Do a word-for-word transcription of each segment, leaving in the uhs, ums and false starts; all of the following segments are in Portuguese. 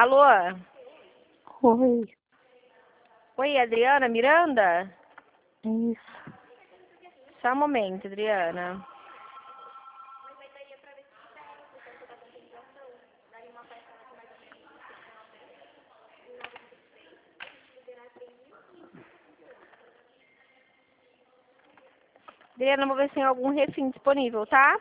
Alô? Oi, Oi, Adriana Miranda? isso. Só um momento, Adriana. Adriana, vou ver se tem algum refém disponível, tá?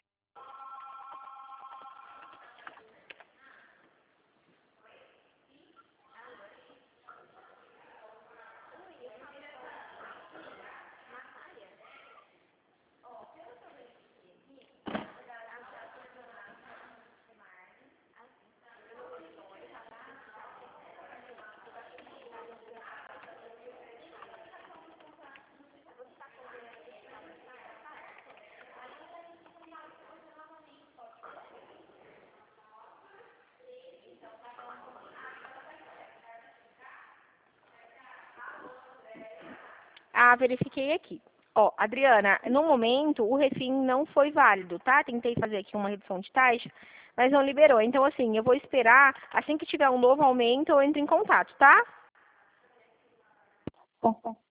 Ah, verifiquei aqui. Ó, Adriana, no momento o refim não foi válido, tá? Tentei fazer aqui uma redução de taxa, mas não liberou. Então, assim, eu vou esperar, assim que tiver um novo aumento, eu entro em contato, tá? Tá, tá.